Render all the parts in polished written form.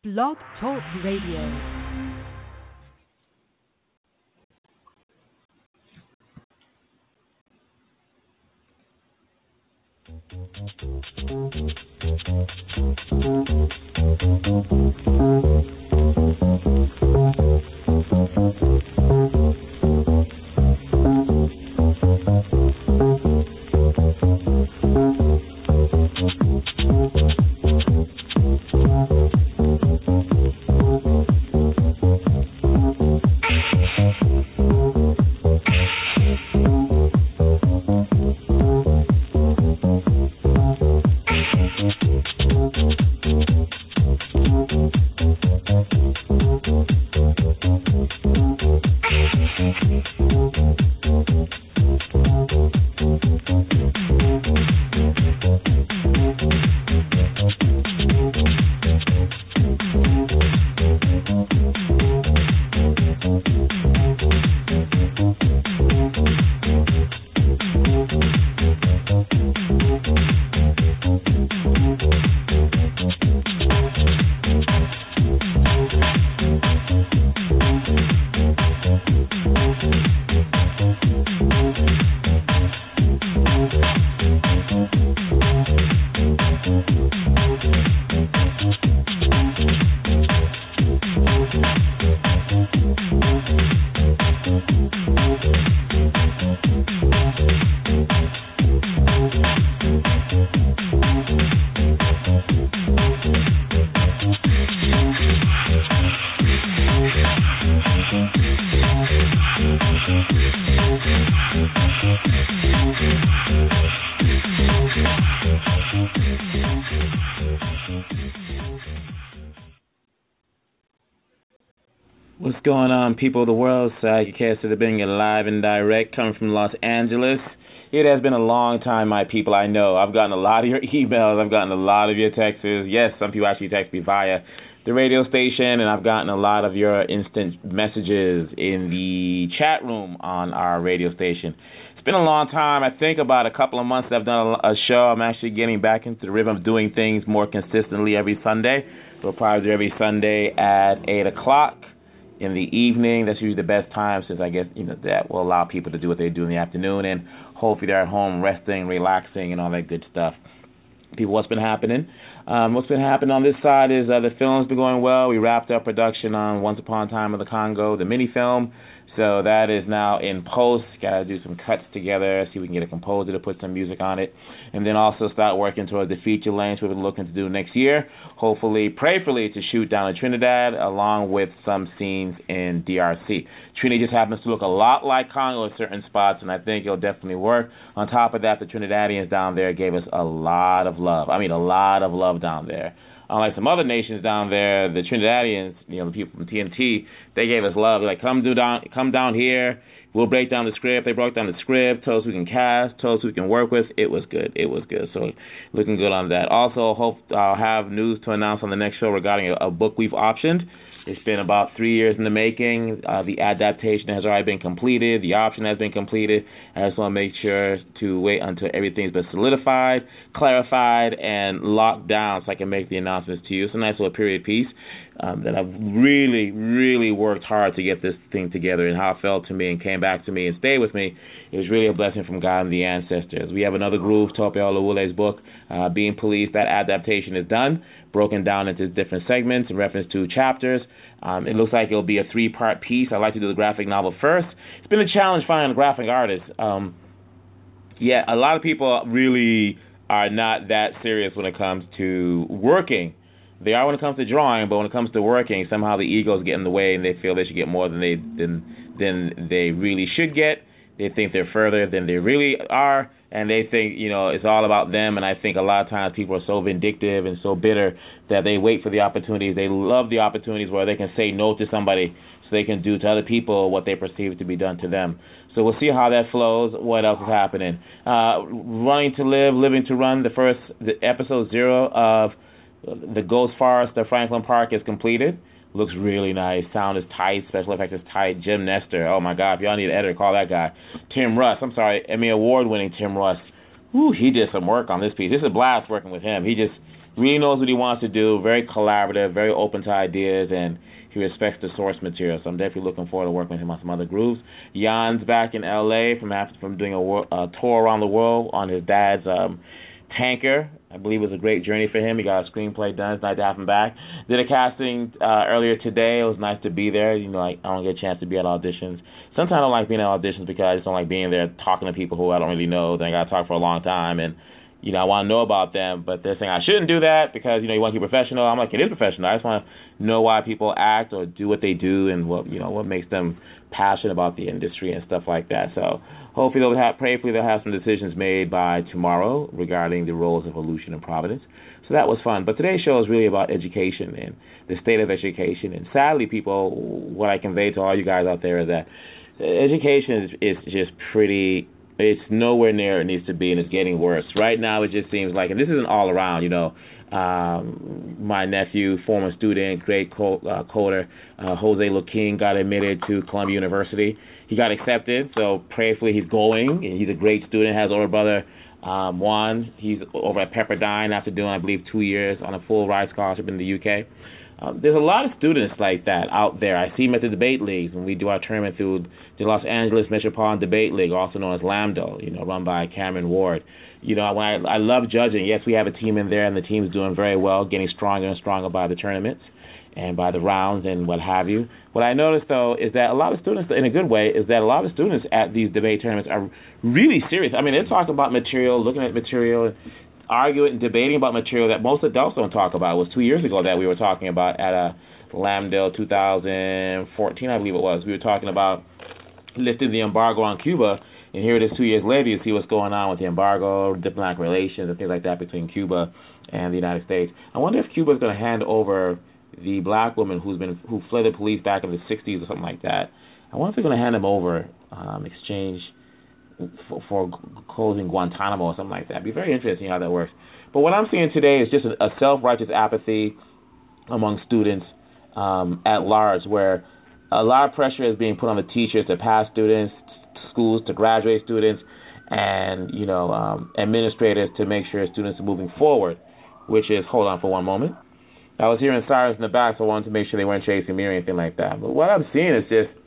Blog Talk Radio. What's going on, people of the world? Psychicast to the being live and direct, coming from Los Angeles. It has been a long time, my people. I know. I've gotten a lot of your emails. I've gotten a lot of your texts. Yes, some people actually text me via the radio station, and I've gotten a lot of your instant messages in the chat room on our radio station. It's been a long time. I think about a couple of months I've done a show. I'm actually getting back into the rhythm of doing things more consistently every Sunday. We'll probably do every Sunday at 8 o'clock. In the evening. That's usually the best time, since I guess that will allow people to do what they do in the afternoon, and hopefully they're at home resting, relaxing, and all that good stuff. People, what's been happening? What's been happening on this side is the film's been going well. We wrapped up production on Once Upon a Time in the Congo, the mini film. So that is now in post. Got to do some cuts together, see if we can get a composer to put some music on it, and then also start working towards the feature length we've been looking to do next year. Hopefully, prayerfully, to shoot down in Trinidad, along with some scenes in DRC. Trinidad just happens to look a lot like Congo in certain spots, and I think it'll definitely work. On top of that, the Trinidadians down there gave us a lot of love. I mean, a lot of love down there. Unlike some other nations down there, the Trinidadians, the people from TNT, they gave us love. They're like, come down here. We'll break down the script. They broke down the script, told us we can cast, told us we can work with. It was good. So looking good on that. Also, hope I'll have news to announce on the next show regarding a book we've optioned. It's been about 3 years in the making. The adaptation has already been completed. The option has been completed. I just want to make sure to wait until everything's been solidified, clarified, and locked down so I can make the announcements to you. It's a nice little period piece that I've really, really worked hard to get this thing together, and how it felt to me and came back to me and stayed with me. It was really a blessing from God and the ancestors. We have another groove, Tope Olawule's book, Being Police. That adaptation is done, broken down into different segments in reference to chapters. It looks like it'll be a 3-part piece. I'd like to do the graphic novel first. It's been a challenge finding a graphic artist. A lot of people really are not that serious when it comes to working. They are when it comes to drawing, but when it comes to working, somehow the egos get in the way, and they feel they should get more than they really should get. They think they're further than they really are, and they think, it's all about them. And I think a lot of times people are so vindictive and so bitter that they wait for the opportunities. They love the opportunities where they can say no to somebody so they can do to other people what they perceive to be done to them. So we'll see how that flows. What else is happening? Running to Live, Living to Run, the episode 0 of the Ghost Forest of Franklin Park is completed. Looks really nice. Sound is tight. Special effects is tight. Jim Nestor. Oh, my God. If y'all need an editor, call that guy. Tim Russ. Emmy Award-winning Tim Russ. He did some work on this piece. This is a blast working with him. He really knows what he wants to do, very collaborative, very open to ideas, and he respects the source material. So I'm definitely looking forward to working with him on some other grooves. Jan's back in L.A. from doing a tour around the world on his dad's tanker. I believe it was a great journey for him. He got a screenplay done. It's nice to have him back. Did a casting earlier today. It was nice to be there. You know, I don't get a chance to be at auditions. Sometimes I don't like being at auditions because I just don't like being there talking to people who I don't really know. Then I got to talk for a long time, and you know, I want to know about them, but they're saying I shouldn't do that because, you know, you want to keep professional. I'm like, it is professional. I just want to know why people act or do what they do and what makes them passionate about the industry and stuff like that. So hopefully prayerfully they'll have some decisions made by tomorrow regarding the roles of Aleutian and Providence. So that was fun. But today's show is really about education and the state of education. And sadly, people, what I convey to all you guys out there is that education is just pretty. It's nowhere near it needs to be, and it's getting worse. Right now, it just seems like, and this isn't all around, you know, my nephew, former student, great coder, Jose Luquin, got admitted to Columbia University. He got accepted, so prayerfully he's going, and he's a great student, has older brother, Juan. He's over at Pepperdine after doing, I believe, 2 years on a full ride scholarship in the UK. There's a lot of students like that out there. I see them at the debate leagues when we do our tournament through the Los Angeles Metropolitan Debate League, also known as LAMDO, you know, run by Cameron Ward. You know, when I love judging. Yes, we have a team in there, and the team's doing very well, getting stronger and stronger by the tournaments and by the rounds and what have you. What I noticed, though, is that a lot of students, in a good way, is that a lot of students at these debate tournaments are really serious. I mean, they're talking about material, looking at material, arguing and debating about material that most adults don't talk about. It was 2 years ago that we were talking about at a LAMDO 2014, I believe it was. We were talking about lifting the embargo on Cuba, and here it is 2 years later. You see what's going on with the embargo, diplomatic relations, and things like that between Cuba and the United States. I wonder if Cuba is going to hand over the black woman who fled the police back in the 60s or something like that. I wonder if they're going to hand them over, exchange for closing Guantanamo or something like that. It'd be very interesting how that works. But what I'm seeing today is just a self-righteous apathy among students at large, where a lot of pressure is being put on the teachers to pass students, schools to graduate students, and administrators to make sure students are moving forward. Which is, hold on for one moment. I was hearing sirens in the back, so I wanted to make sure they weren't chasing me or anything like that. But what I'm seeing is just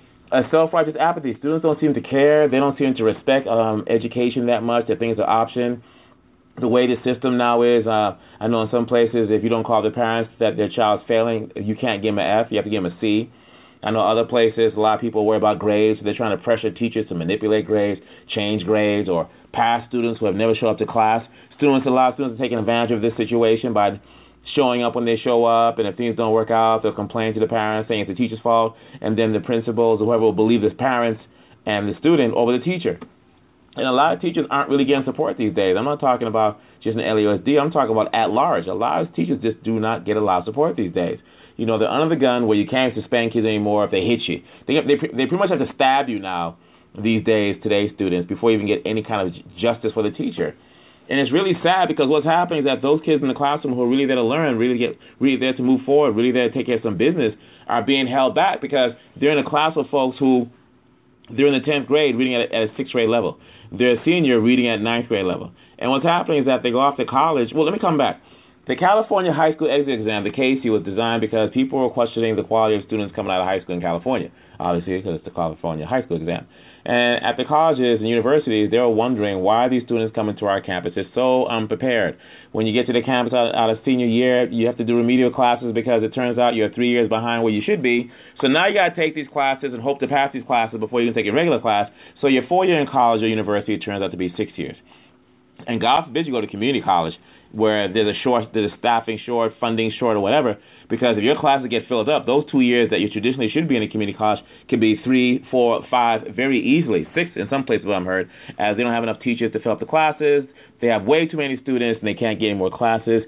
a self-righteous apathy. Students don't seem to care. They don't seem to respect education that much. They think it's an option. The way the system now is, I know in some places, if you don't call the parents that their child's failing, you can't give them an F. You have to give them a C. I know other places, a lot of people worry about grades. So they're trying to pressure teachers to manipulate grades, change grades, or pass students who have never shown up to class. A lot of students are taking advantage of this situation by showing up when they show up, and if things don't work out, they'll complain to the parents, saying it's the teacher's fault, and then the principals or whoever will believe the parents and the student over the teacher. And a lot of teachers aren't really getting support these days. I'm not talking about just in LAUSD. I'm talking about at large. A lot of teachers just do not get a lot of support these days. You know, they're under the gun where you can't suspend kids anymore if they hit you. They pretty much have to stab you now these days, today's students, before you even get any kind of justice for the teacher. And it's really sad because what's happening is that those kids in the classroom who are really there to learn, really there to move forward, really there to take care of some business, are being held back because they're in a class with folks who, they're in the 10th grade reading at a 6th grade level. They're a senior reading at 9th grade level. And what's happening is that they go off to college. Well, let me come back. The California High School Exit Exam, the CASE, was designed because people were questioning the quality of students coming out of high school in California, obviously because it's the California High School Exam. And at the colleges and universities, they were wondering why these students coming to our campuses so unprepared. When you get to the campus out of senior year, you have to do remedial classes because it turns out you're 3 years behind where you should be. So now you got to take these classes and hope to pass these classes before you can take a regular class. So your 4 year in college or university turns out to be 6 years. And God forbid you go to community college where there's a staffing short, funding short, or whatever. Because if your classes get filled up, those 2 years that you traditionally should be in a community college could be 3, 4, 5 very easily, 6 in some places I've heard, as they don't have enough teachers to fill up the classes. They have way too many students and they can't get any more classes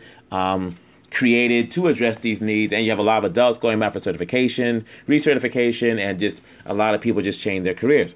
created to address these needs. And you have a lot of adults going back for certification, recertification, and just a lot of people just change their careers.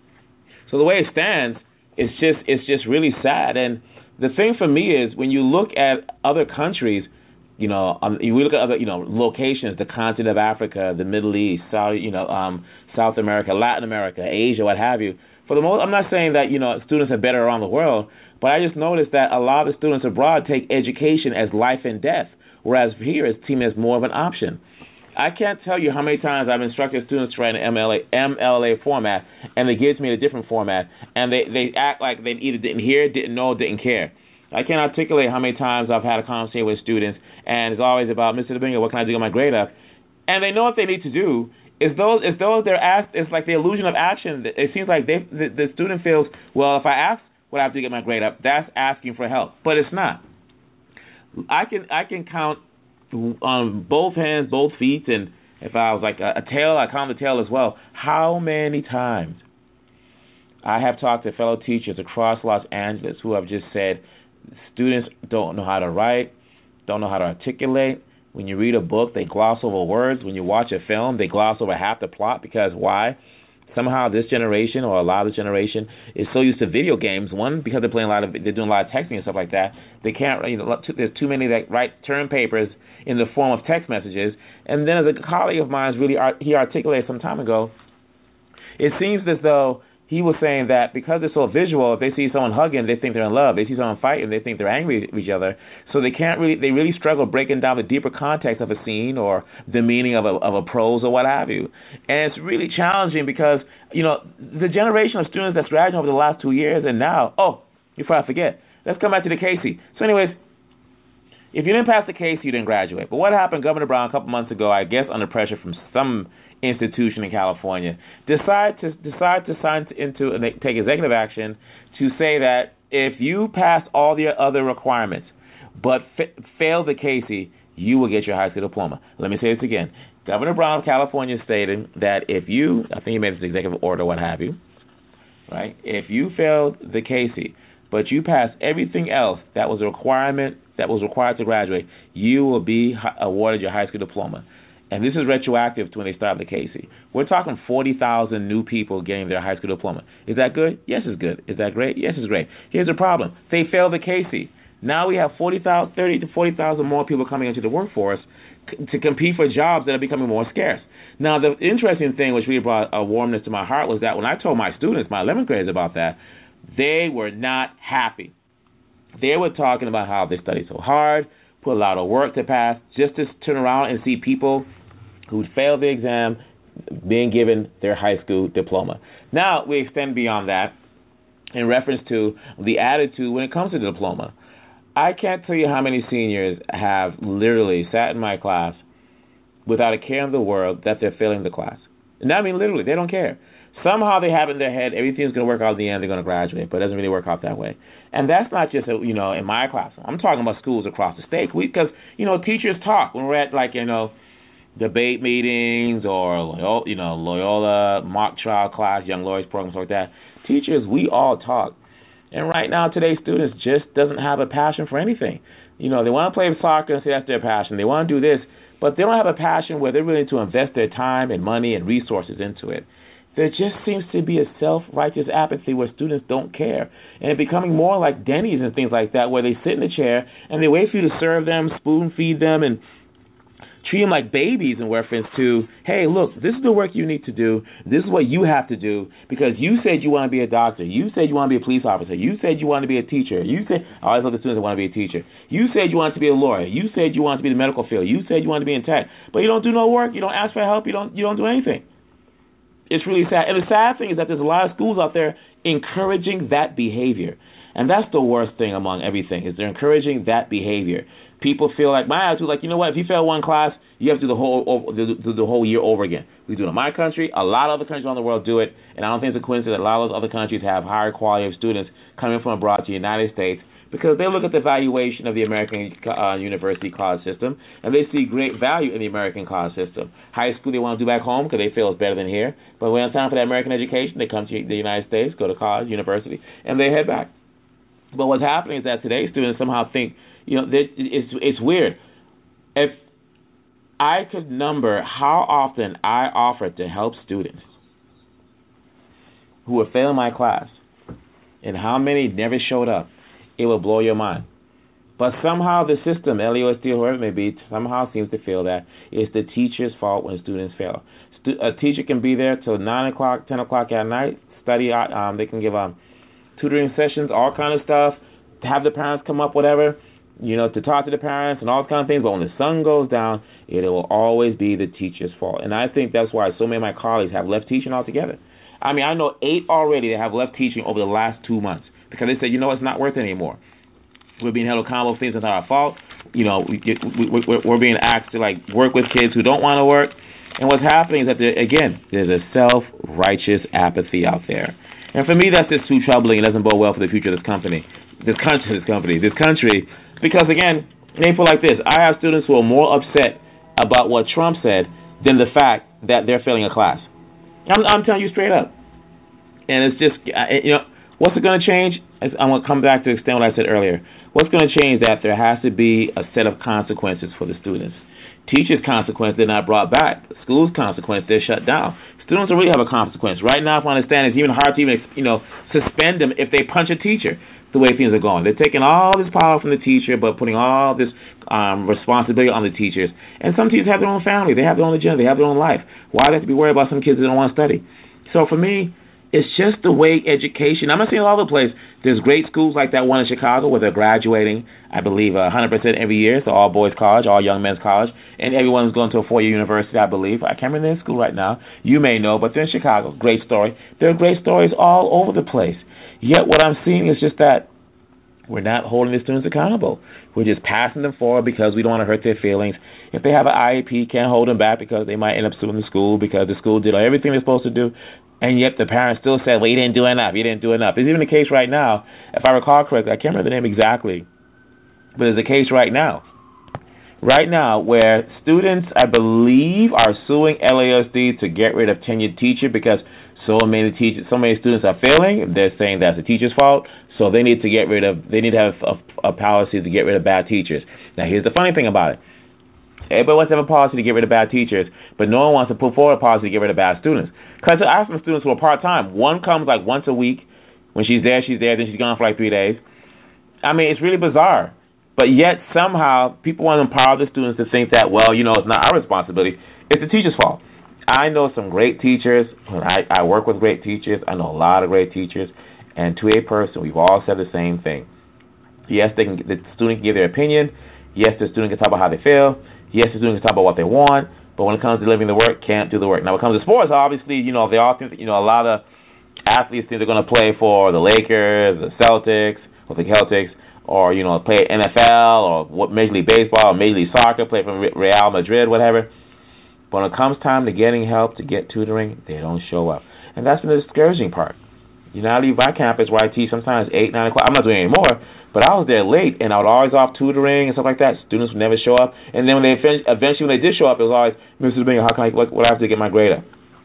So the way it stands, it's just really sad. And the thing for me is when you look at other countries, we look at other, locations, the continent of Africa, the Middle East, South America, Latin America, Asia, what have you. For the most, I'm not saying that students are better around the world, but I just noticed that a lot of the students abroad take education as life and death, whereas here it's seen as more of an option. I can't tell you how many times I've instructed students to write an MLA format, and they give it to me in a different format, and they act like they either didn't hear, didn't know, didn't care. I can't articulate how many times I've had a conversation with students, and it's always about, Mr. Domingo, what can I do to get my grade up? And they know what they need to do. It's they're asked. It's like the illusion of action. It seems like the student feels, well, if I ask what I have to get my grade up, that's asking for help, but it's not. I can count on both hands, both feet, and if I was like a tail, I count the tail as well. How many times I have talked to fellow teachers across Los Angeles who have just said students don't know how to write, don't know how to articulate. When you read a book, they gloss over words. When you watch a film, they gloss over half the plot because why? Somehow this generation, or a lot of this generation, is so used to video games. One, because they're doing a lot of texting and stuff like that. They can't. There's too many that write term papers in the form of text messages. And then, as a colleague of mine he articulated some time ago, it seems as though he was saying that because they're so visual, if they see someone hugging, they think they're in love. They see someone fighting, they think they're angry with each other. So they really struggle breaking down the deeper context of a scene or the meaning of a prose or what have you. And it's really challenging because, the generation of students that's graduating over the last 2 years and now, before I forget, let's come back to the Casey. So anyways, if you didn't pass the Casey, you didn't graduate. But what happened, Governor Brown, a couple months ago, I guess under pressure from some institution in California, decide to sign into and take executive action to say that if you pass all the other requirements but fail the Casey, you will get your high school diploma. Let me say this again. Governor Brown of California stated that if you, I think he made this executive order, what have you, right? If you failed the Casey, but you passed everything else that was a requirement that was required to graduate, you will be awarded your high school diploma. And this is retroactive to when they started the Casey. We're talking 40,000 new people getting their high school diploma. Is that good? Yes, it's good. Is that great? Yes, it's great. Here's the problem. They failed the Casey. Now we have 30 to 40,000 more people coming into the workforce to compete for jobs that are becoming more scarce. Now, the interesting thing, which really brought a warmness to my heart, was that when I told my students, my 11th graders, about that, they were not happy. They were talking about how they studied so hard, put a lot of work to pass, just to turn around and see people who failed the exam being given their high school diploma. Now, we extend beyond that in reference to the attitude when it comes to the diploma. I can't tell you how many seniors have literally sat in my class without a care in the world that they're failing the class. And I mean literally, they don't care. Somehow they have in their head everything's going to work out in the end, they're going to graduate, but it doesn't really work out that way. And that's not just, in my class. I'm talking about schools across the state. Because, teachers talk when we're at, debate meetings or, Loyola, mock trial class, young lawyers programs like that. Teachers, we all talk. And right now, today's students just doesn't have a passion for anything. They want to play soccer and say that's their passion. They want to do this, but they don't have a passion where they're willing to invest their time and money and resources into it. There just seems to be a self-righteous apathy where students don't care. And it's becoming more like Denny's and things like that, where they sit in a chair and they wait for you to serve them, spoon feed them, and treat them like babies in reference to, hey, look, this is the work you need to do. This is what you have to do because you said you want to be a doctor. You said you want to be a police officer. You said you want to be a teacher. You said, I always look at students that want to be a teacher. You said you want to be a lawyer. You said you want to be in the medical field. You said you want to be in tech. But you don't do no work. You don't ask for help. You don't do anything. It's really sad. And the sad thing is that there's a lot of schools out there encouraging that behavior. And that's the worst thing among everything, is they're encouraging that behavior. People feel like, my attitude, if you fail one class, you have to do the whole year over again. We do it in my country. A lot of other countries around the world do it. And I don't think it's a coincidence that a lot of those other countries have higher quality of students coming from abroad to the United States, because they look at the valuation of the American university college system, and they see great value in the American college system. High school they want to do back home because they feel it's better than here. But when it's time for that American education, they come to the United States, go to college, university, and they head back. But what's happening is that today's students somehow think, it's weird. If I could number how often I offered to help students who were failing my class and how many never showed up, it will blow your mind. But somehow the system, LEOSD, whoever it may be, somehow seems to feel that it's the teacher's fault when students fail. A teacher can be there till 9 o'clock, 10 o'clock at night, study. They can give tutoring sessions, all kind of stuff. Have the parents come up, whatever, to talk to the parents and all kind of things. But when the sun goes down, it will always be the teacher's fault. And I think that's why so many of my colleagues have left teaching altogether. I mean, I know 8 already that have left teaching over the last 2 months because they said, it's not worth it anymore. We're being held accountable for things that's not our fault. We're being asked to work with kids who don't want to work. And what's happening is that there's a self-righteous apathy out there. And for me, that's just too troubling. It doesn't bode well for the future of this country, because again, they put like this: I have students who are more upset about what Trump said than the fact that they're failing a class. I'm telling you straight up. And it's just, what's it going to change? I'm going to come back to extend what I said earlier. What's going to change is that there has to be a set of consequences for the students. Teachers' consequence, they're not brought back. Schools' consequence, they're shut down. Students don't really have a consequence. Right now, if I understand, it's even hard to even, suspend them if they punch a teacher, the way things are going. They're taking all this power from the teacher, but putting all this responsibility on the teachers. And some teachers have their own family. They have their own agenda. They have their own life. Why do they have to be worried about some kids that don't want to study? So for me, it's just the way education. I'm not saying all over the place. There's great schools like that one in Chicago where they're graduating, I believe, 100% every year. It's an all-boys college, all young men's college, and everyone's going to a 4-year university, I believe. I can't remember their school right now. You may know, but they're in Chicago. Great story. There are great stories all over the place. Yet what I'm seeing is just that we're not holding the students accountable. We're just passing them forward because we don't want to hurt their feelings. If they have an IEP, can't hold them back because they might end up suing the school because the school did everything they're supposed to do. And yet the parents still said, well, you didn't do enough. It's even the case right now, if I recall correctly, I can't remember the name exactly, but it's a case right now where students, I believe, are suing LASD to get rid of tenured teacher because so many students are failing. They're saying that's the teacher's fault, so they need to have a policy to get rid of bad teachers. Now, here's the funny thing about it. Everybody wants to have a policy to get rid of bad teachers, but no one wants to put forward a policy to get rid of bad students. Because I have some students who are part-time. One comes once a week. When she's there, then she's gone for 3 days. I mean, it's really bizarre. But yet, somehow, people want to empower the students to think that, it's not our responsibility. It's the teacher's fault. I know some great teachers. I work with great teachers. I know a lot of great teachers. And to a person, we've all said the same thing. Yes, the student can give their opinion. Yes, the student can talk about how they feel. Yes, the student can talk about what they want. But when it comes to delivering the work, can't do the work. Now, when it comes to sports, obviously, they all think, a lot of athletes think they're going to play for the Lakers, the Celtics, or the Celtics, or, play NFL, or Major League Baseball, or Major League Soccer, play for Real Madrid, whatever. But when it comes time to getting help, to get tutoring, they don't show up. And that's the discouraging part. I leave my campus where I teach sometimes 8, 9 o'clock. I'm not doing it anymore, but I was there late, and I would always off tutoring and stuff like that. Students would never show up. And then eventually when they did show up, it was always, Mr. Domingo, what do I have to get my grade up?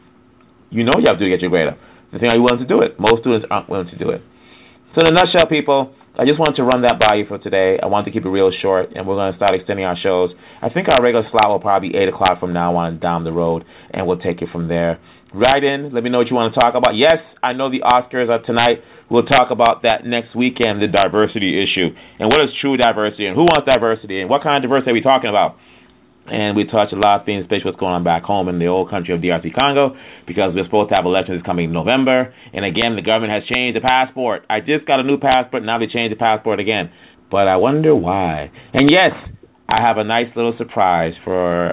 You know you have to get your grade up. The thing, are you willing to do it? Most students aren't willing to do it. So in a nutshell, people, I just wanted to run that by you for today. I wanted to keep it real short, and we're going to start extending our shows. I think our regular slot will probably be 8 o'clock from now on down the road, and we'll take it from there. Write in. Let me know what you want to talk about. Yes, I know the Oscars are tonight. We'll talk about that next weekend, the diversity issue. And what is true diversity, and who wants diversity, and what kind of diversity are we talking about? And we touch a lot of things, especially what's going on back home in the old country of DRC Congo, because we're supposed to have elections coming in November. And again, the government has changed the passport. I just got a new passport. Now they changed the passport again. But I wonder why. And yes, I have a nice little surprise for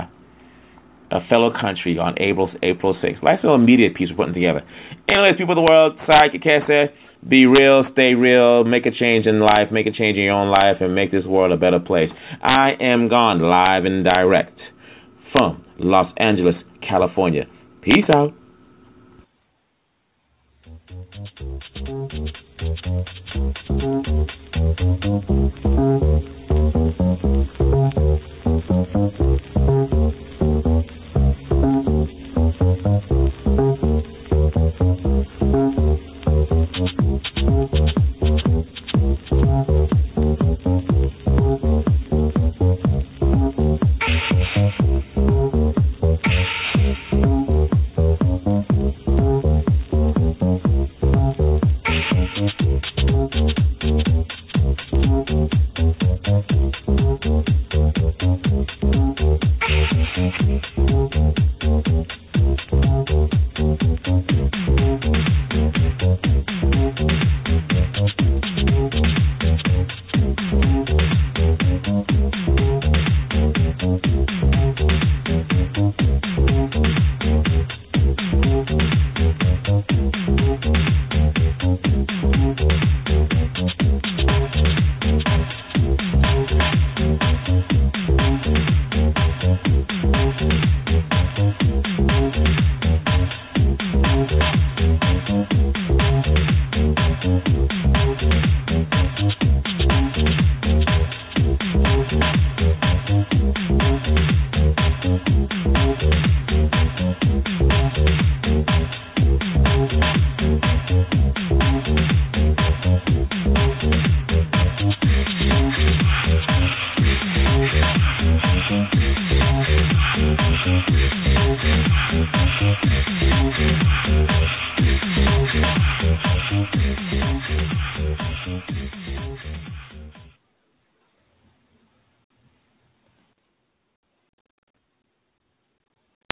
a fellow country on April 6th. Nice little media piece we're putting together. Anyways, people of the world, Sai Kikese, be real, stay real, make a change in life, make a change in your own life, and make this world a better place. I am gone live and direct from Los Angeles, California. Peace out.